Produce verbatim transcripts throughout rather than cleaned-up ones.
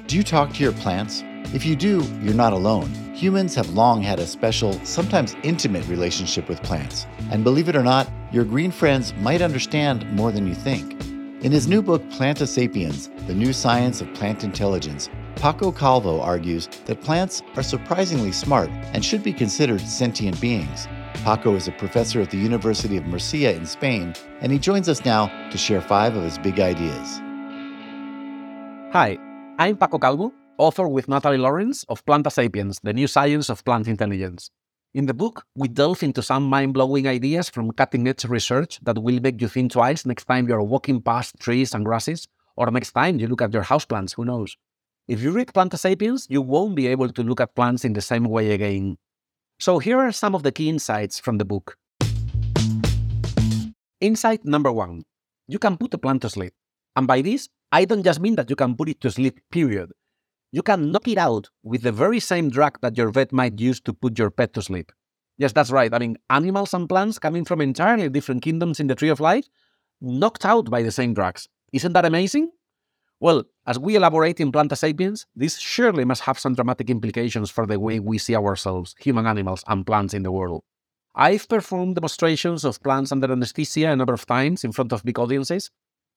Do you talk to your plants? If you do, you're not alone. Humans have long had a special, sometimes intimate relationship with plants. And believe it or not, your green friends might understand more than you think. In his new book, Planta Sapiens, The New Science of Plant Intelligence, Paco Calvo argues that plants are surprisingly smart and should be considered sentient beings. Paco is a professor at the University of Murcia in Spain, and he joins us now to share five of his big ideas. Hi, I'm Paco Calvo, author with Natalie Lawrence of Planta Sapiens, The New Science of Plant Intelligence. In the book, we delve into some mind-blowing ideas from cutting-edge research that will make you think twice next time you're walking past trees and grasses, or next time you look at your houseplants, who knows. If you read Planta Sapiens, you won't be able to look at plants in the same way again. So here are some of the key insights from the book. Insight number one. You can put a plant to sleep. And by this, I don't just mean that you can put it to sleep, period. You can knock it out with the very same drug that your vet might use to put your pet to sleep. Yes, that's right. I mean, animals and plants coming from entirely different kingdoms in the Tree of Life, knocked out by the same drugs. Isn't that amazing? Well, as we elaborate in Planta Sapiens, this surely must have some dramatic implications for the way we see ourselves, human animals, and plants in the world. I've performed demonstrations of plants under anesthesia a number of times in front of big audiences,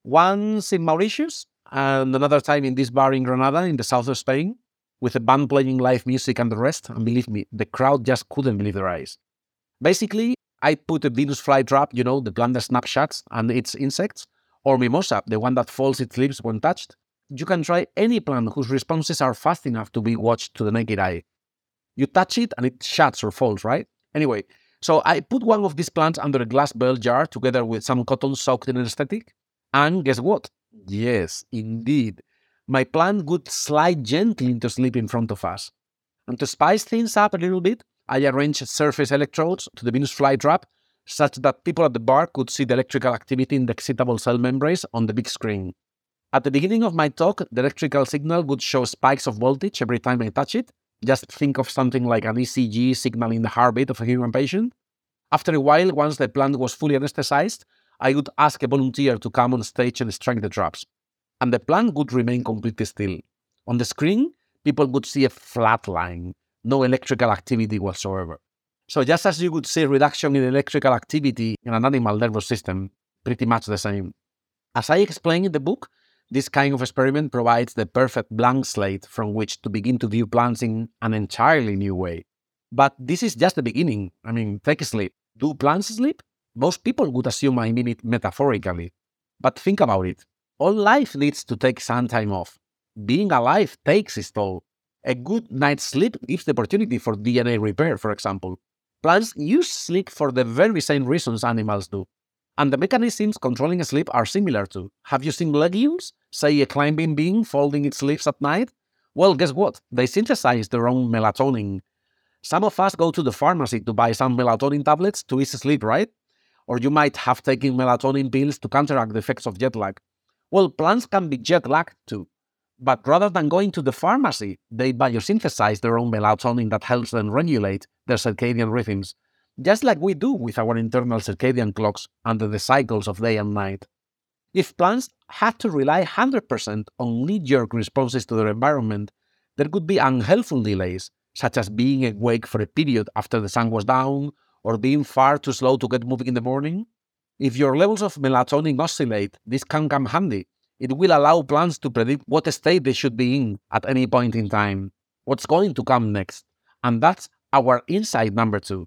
once in Mauritius, and another time in this bar in Granada, in the south of Spain, with a band playing live music and the rest, and believe me, the crowd just couldn't believe their eyes. Basically, I put a Venus flytrap, you know, the plant that snapshots and its insects, or Mimosa, the one that folds its leaves when touched. You can try any plant whose responses are fast enough to be watched to the naked eye. You touch it and it shuts or folds, right? Anyway, so I put one of these plants under a glass bell jar together with some cotton soaked in anesthetic. And guess what? Yes, indeed. My plant would slide gently into sleep in front of us. And to spice things up a little bit, I arranged surface electrodes to the Venus flytrap such that people at the bar could see the electrical activity in the excitable cell membranes on the big screen. At the beginning of my talk, the electrical signal would show spikes of voltage every time I touch it. Just think of something like an E C G signaling the heartbeat of a human patient. After a while, once the plant was fully anesthetized, I would ask a volunteer to come on stage and strike the traps. And the plant would remain completely still. On the screen, people would see a flat line, no electrical activity whatsoever. So just as you would see a reduction in electrical activity in an animal nervous system, pretty much the same. As I explain in the book, this kind of experiment provides the perfect blank slate from which to begin to view plants in an entirely new way. But this is just the beginning. I mean, take a sleep. Do plants sleep? Most people would assume I mean it metaphorically. But think about it. All life needs to take some time off. Being alive takes its toll. A good night's sleep gives the opportunity for D N A repair, for example. Plants use sleep for the very same reasons animals do. And the mechanisms controlling sleep are similar too. Have you seen legumes? Say a climbing bean folding its leaves at night? Well, guess what? They synthesize their own melatonin. Some of us go to the pharmacy to buy some melatonin tablets to ease sleep, right? Or you might have taken melatonin pills to counteract the effects of jet lag. Well, plants can be jet lagged too. But rather than going to the pharmacy, they biosynthesize their own melatonin that helps them regulate their circadian rhythms, just like we do with our internal circadian clocks under the cycles of day and night. If plants had to rely one hundred percent on knee-jerk responses to their environment, there could be unhelpful delays, such as being awake for a period after the sun was down, or being far too slow to get moving in the morning. If your levels of melatonin oscillate, this can come handy. It will allow plants to predict what state they should be in at any point in time, what's going to come next. And that's our insight number two.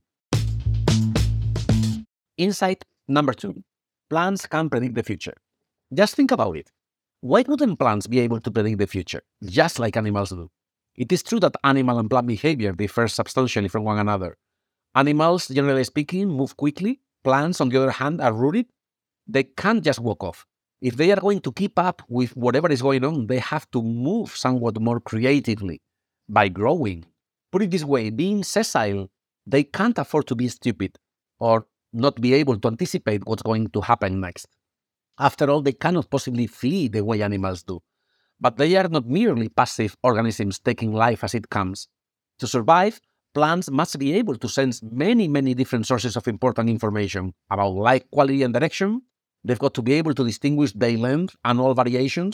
Insight number two. Plants can predict the future. Just think about it. Why wouldn't plants be able to predict the future, just like animals do? It is true that animal and plant behavior differ substantially from one another. Animals, generally speaking, move quickly. Plants, on the other hand, are rooted. They can't just walk off. If they are going to keep up with whatever is going on, they have to move somewhat more creatively, by growing. Put it this way, being sessile, they can't afford to be stupid, or not be able to anticipate what's going to happen next. After all, they cannot possibly flee the way animals do. But they are not merely passive organisms taking life as it comes. To survive, plants must be able to sense many, many different sources of important information about light quality and direction. They've got to be able to distinguish day length and all variations.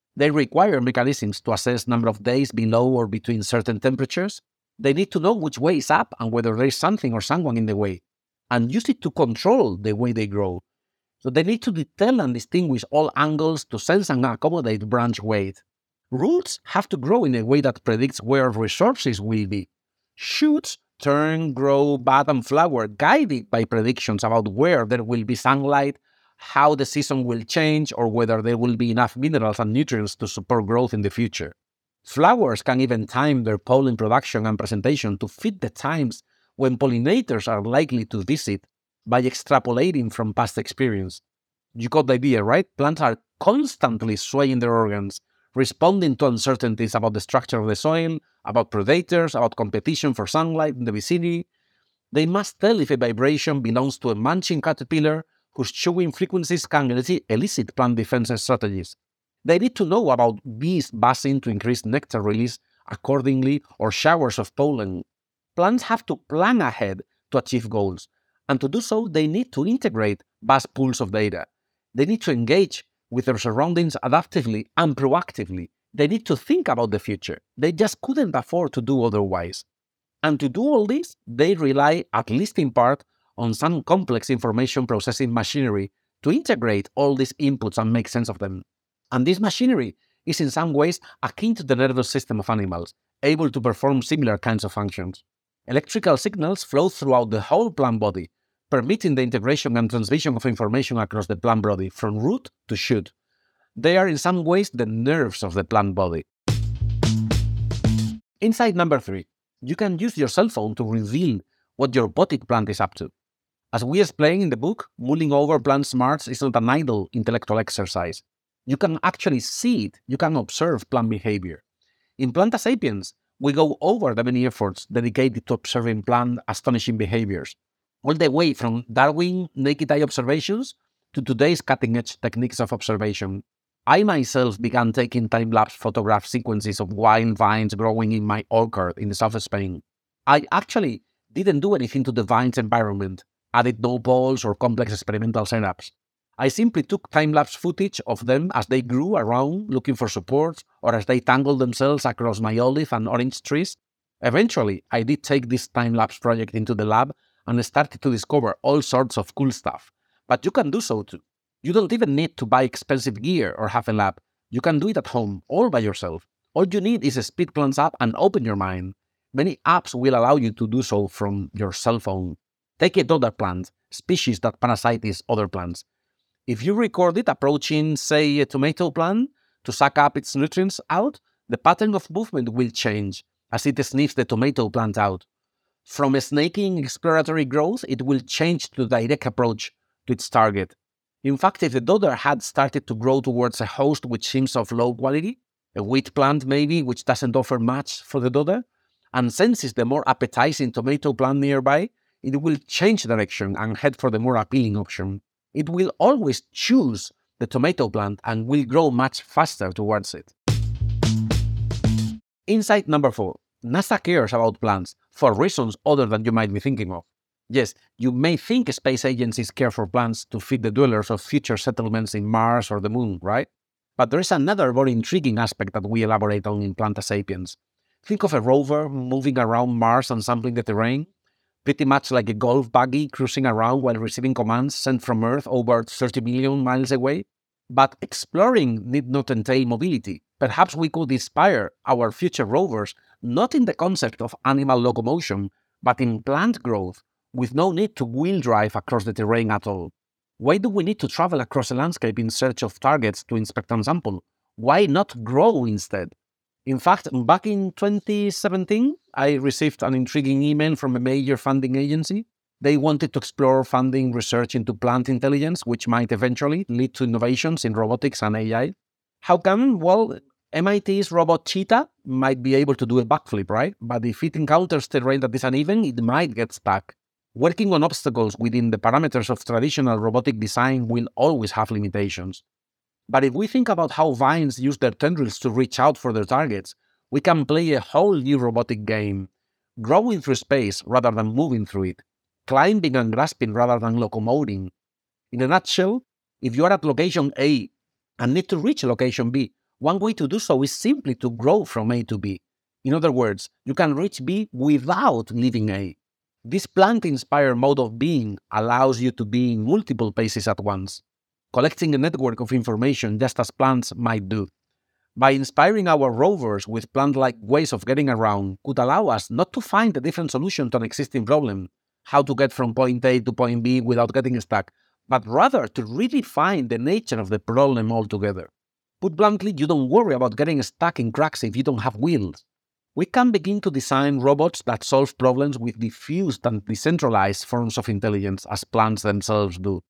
They require mechanisms to assess number of days below or between certain temperatures. They need to know which way is up and whether there is something or someone in the way, and use it to control the way they grow. So they need to tell and distinguish all angles to sense and accommodate branch weight. Roots have to grow in a way that predicts where resources will be. Shoots turn, grow, bud, and flower, guided by predictions about where there will be sunlight, how the season will change, or whether there will be enough minerals and nutrients to support growth in the future. Flowers can even time their pollen production and presentation to fit the times when pollinators are likely to visit by extrapolating from past experience. You got the idea, right? Plants are constantly swaying their organs, responding to uncertainties about the structure of the soil, about predators, about competition for sunlight in the vicinity. They must tell if a vibration belongs to a munching caterpillar whose chewing frequencies can elicit plant defense strategies. They need to know about bees buzzing to increase nectar release accordingly, or showers of pollen. Plants have to plan ahead to achieve goals, and to do so, they need to integrate vast pools of data. They need to engage with their surroundings adaptively and proactively. They need to think about the future. They just couldn't afford to do otherwise. And to do all this, they rely, at least in part, on some complex information processing machinery to integrate all these inputs and make sense of them. And this machinery is in some ways akin to the nervous system of animals, able to perform similar kinds of functions. Electrical signals flow throughout the whole plant body, permitting the integration and transmission of information across the plant body, from root to shoot. They are in some ways the nerves of the plant body. Insight number three. You can use your cell phone to reveal what your potted plant is up to. As we explain in the book, mulling over plant smarts is not an idle intellectual exercise. You can actually see it. You can observe plant behavior. In Planta Sapiens, we go over the many efforts dedicated to observing plant astonishing behaviors, all the way from Darwin naked eye observations to today's cutting-edge techniques of observation. I myself began taking time-lapse photograph sequences of wild vines growing in my orchard in the south of Spain. I actually didn't do anything to the vine's environment, added no poles or complex experimental setups. I simply took time-lapse footage of them as they grew around looking for support, or as they tangled themselves across my olive and orange trees. Eventually, I did take this time-lapse project into the lab and started to discover all sorts of cool stuff. But you can do so too. You don't even need to buy expensive gear or have a lab. You can do it at home, all by yourself. All you need is a Speed Plants app and open your mind. Many apps will allow you to do so from your cell phone. Take a dodder plant, species that parasitize other plants. If you record it approaching, say, a tomato plant to suck up its nutrients out, the pattern of movement will change as it sniffs the tomato plant out. From a snaking exploratory growth, it will change to a direct approach to its target. In fact, if the dodder had started to grow towards a host which seems of low quality, a wheat plant maybe which doesn't offer much for the dodder, and senses the more appetizing tomato plant nearby, it will change direction and head for the more appealing option. It will always choose the tomato plant and will grow much faster towards it. Insight number four. NASA cares about plants for reasons other than you might be thinking of. Yes, you may think space agencies care for plants to feed the dwellers of future settlements in Mars or the Moon, right? But there is another very intriguing aspect that we elaborate on in Planta Sapiens. Think of a rover moving around Mars and sampling the terrain, pretty much like a golf buggy cruising around while receiving commands sent from Earth over thirty million miles away. But exploring need not entail mobility. Perhaps we could inspire our future rovers not in the concept of animal locomotion, but in plant growth, with no need to wheel drive across the terrain at all. Why do we need to travel across a landscape in search of targets to inspect and sample? Why not grow instead? In fact, back in twenty seventeen, I received an intriguing email from a major funding agency. They wanted to explore funding research into plant intelligence, which might eventually lead to innovations in robotics and A I. How come? Well, M I T's robot Cheetah might be able to do a backflip, right? But if it encounters terrain that is uneven, it might get stuck. Working on obstacles within the parameters of traditional robotic design will always have limitations. But if we think about how vines use their tendrils to reach out for their targets, we can play a whole new robotic game, growing through space rather than moving through it, climbing and grasping rather than locomoting. In a nutshell, if you are at location A and need to reach location B, One way to do so is simply to grow from A to B. In other words, you can reach B without leaving A. This plant-inspired mode of being allows you to be in multiple places at once, collecting a network of information just as plants might do. By inspiring our rovers with plant-like ways of getting around could allow us not to find a different solution to an existing problem, how to get from point A to point B without getting stuck, but rather to redefine the nature of the problem altogether. Put bluntly, you don't worry about getting stuck in cracks if you don't have wheels. We can begin to design robots that solve problems with diffused and decentralized forms of intelligence as plants themselves do.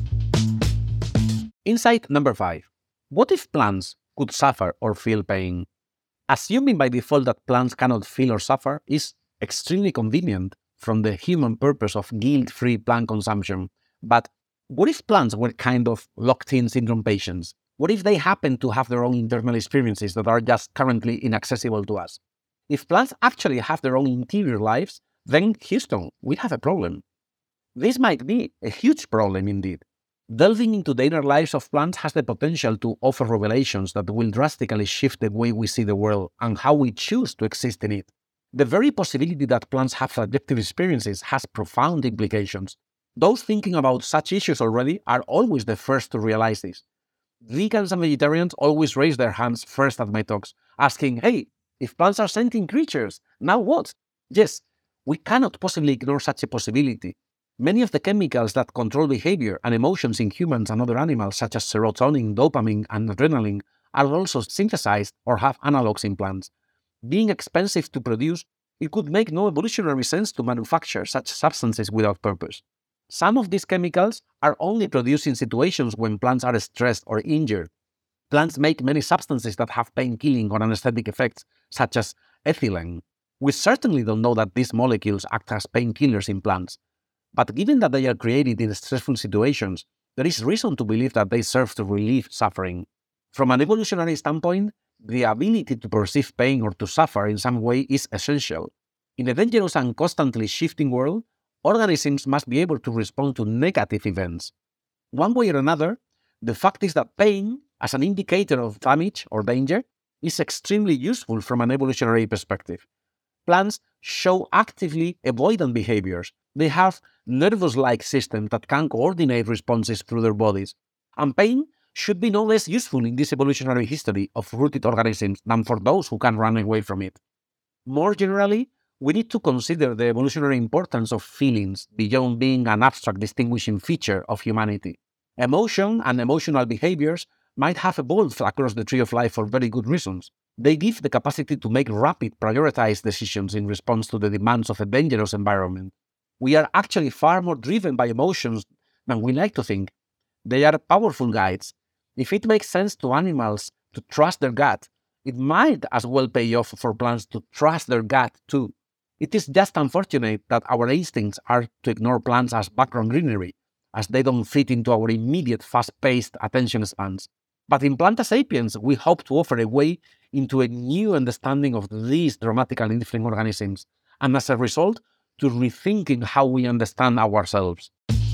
Insight number five. What if plants could suffer or feel pain? Assuming by default that plants cannot feel or suffer is extremely convenient from the human purpose of guilt-free plant consumption. But what if plants were kind of locked-in syndrome patients? What if they happen to have their own internal experiences that are just currently inaccessible to us? If plants actually have their own interior lives, then Houston, we have a problem. This might be a huge problem indeed. Delving into the inner lives of plants has the potential to offer revelations that will drastically shift the way we see the world and how we choose to exist in it. The very possibility that plants have subjective experiences has profound implications. Those thinking about such issues already are always the first to realize this. Vegans and vegetarians always raise their hands first at my talks, asking, hey, if plants are sentient creatures, now what? Yes, we cannot possibly ignore such a possibility. Many of the chemicals that control behavior and emotions in humans and other animals, such as serotonin, dopamine, and adrenaline, are also synthesized or have analogs in plants. Being expensive to produce, it could make no evolutionary sense to manufacture such substances without purpose. Some of these chemicals are only produced in situations when plants are stressed or injured. Plants make many substances that have pain-killing or anesthetic effects, such as ethylene. We certainly don't know that these molecules act as painkillers in plants. But given that they are created in stressful situations, there is reason to believe that they serve to relieve suffering. From an evolutionary standpoint, the ability to perceive pain or to suffer in some way is essential. In a dangerous and constantly shifting world, organisms must be able to respond to negative events. One way or another, the fact is that pain, as an indicator of damage or danger, is extremely useful from an evolutionary perspective. Plants show actively avoidant behaviors. They have nervous-like systems that can coordinate responses through their bodies. And pain should be no less useful in this evolutionary history of rooted organisms than for those who can run away from it. More generally, we need to consider the evolutionary importance of feelings beyond being an abstract distinguishing feature of humanity. Emotion and emotional behaviors might have evolved across the tree of life for very good reasons. They give the capacity to make rapid, prioritized decisions in response to the demands of a dangerous environment. We are actually far more driven by emotions than we like to think. They are powerful guides. If it makes sense to animals to trust their gut, it might as well pay off for plants to trust their gut too. It is just unfortunate that our instincts are to ignore plants as background greenery, as they don't fit into our immediate fast-paced attention spans. But in Planta Sapiens, we hope to offer a way into a new understanding of these dramatically different organisms, and as a result, to rethinking how we understand ourselves.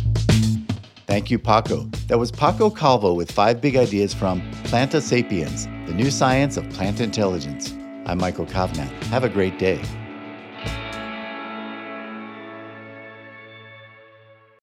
Thank you, Paco. That was Paco Calvo with five big ideas from Planta Sapiens, the new science of plant intelligence. I'm Michael Kovnat. Have a great day.